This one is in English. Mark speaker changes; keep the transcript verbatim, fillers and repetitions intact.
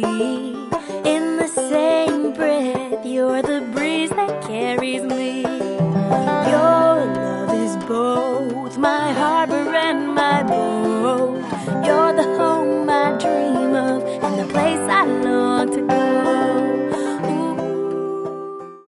Speaker 1: In the same breath, you're the breeze that carries me. You're